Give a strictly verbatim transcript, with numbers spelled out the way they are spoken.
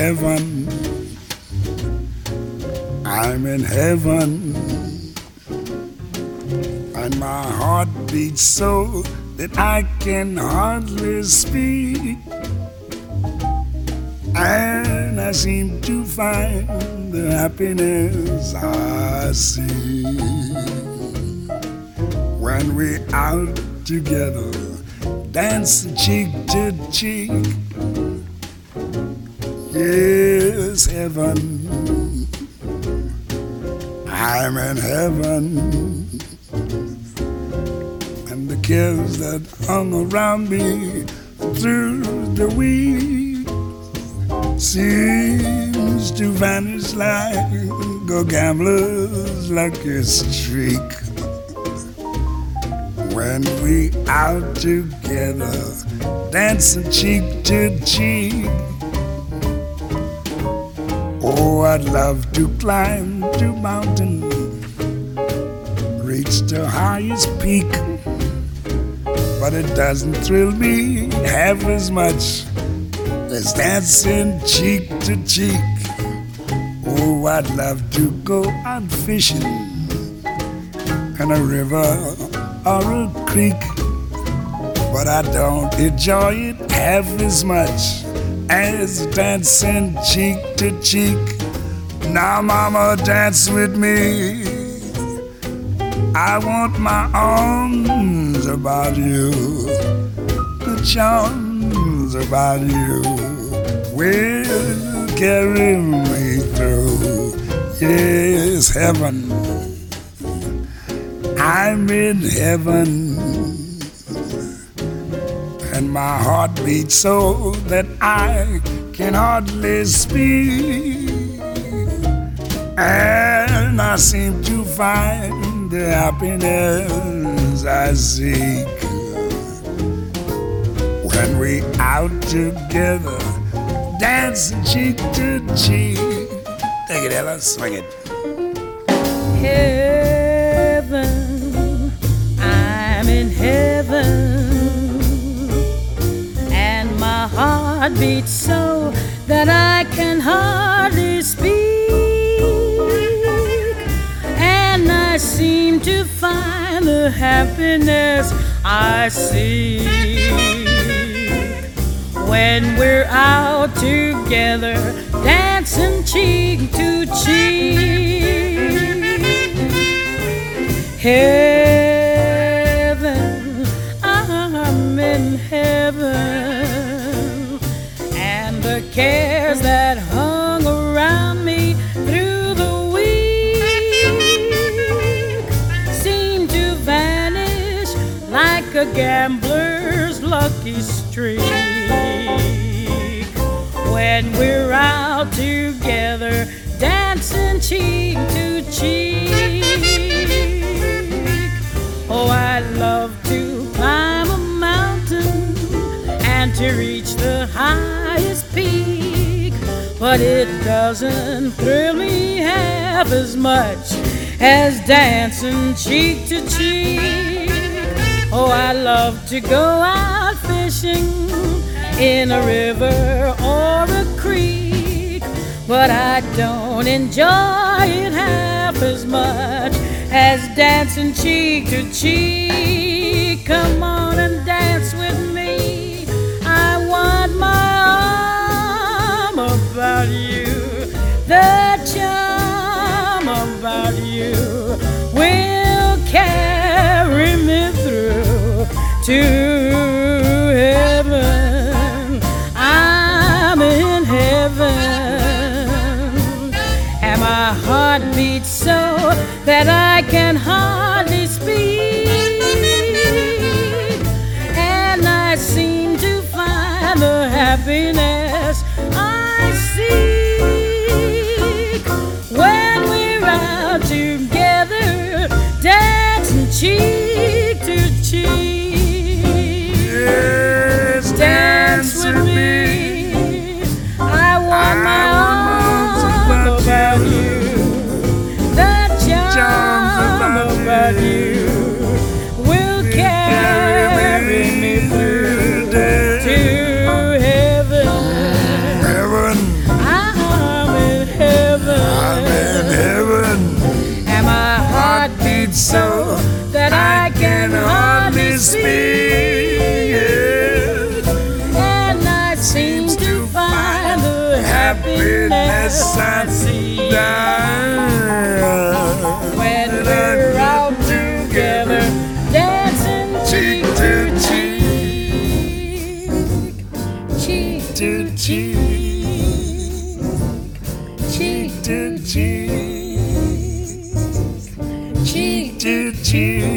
heaven. I'm in heaven. And my heart beats so that I can hardly speak. And I seem to find the happiness I see when we're out together, dancing cheek to cheek. Yes, heaven, I'm in heaven. And the cares that hung around me through the week seems to vanish like a gambler's lucky streak. When we out together, dancing cheek to cheek. Oh, I'd love to climb to mountain, reach the highest peak, but it doesn't thrill me half as much as dancing cheek to cheek. Oh, I'd love to go out fishing in a river or a creek, but I don't enjoy it half as much as dancing cheek to cheek. Now, mama, dance with me. I want my arms about you, the charms about you will carry me through. Yes, heaven, I'm in heaven. And my heart beats so that I can hardly speak. And I seem to find the happiness I seek when we out together, dancing cheek to cheek. Take it, Ella, swing it. Heaven, I'm in heaven. My heart beats so that I can hardly speak, and I seem to find the happiness I seek when we're out together, dancing cheek to cheek. Heaven, I'm in heaven. The cares that hung around me through the week seem to vanish like a gambler's lucky streak when we're out together, dancing cheek to cheek. Oh, I love to climb a mountain and to reach the highest peak, but it doesn't thrill me half as much as dancing cheek to cheek. Oh, I love to go out fishing in a river or a creek, but I don't enjoy it half as much as dancing cheek to cheek. Come on and dance with me. I want my arm about you, the charm about you will carry me through to heaven. I'm in heaven, and my heart beats so that I can hardly speak, and I seem to find the happiness I seek when we're out together, dancing cheek to cheek. Yes, dance with me. I want my arms about you, the charm so that I can hardly speak, and I seem to find the happiness I see when we're out together, dancing cheek to cheek, cheek to cheek, cheek to cheek, cheek to cheek.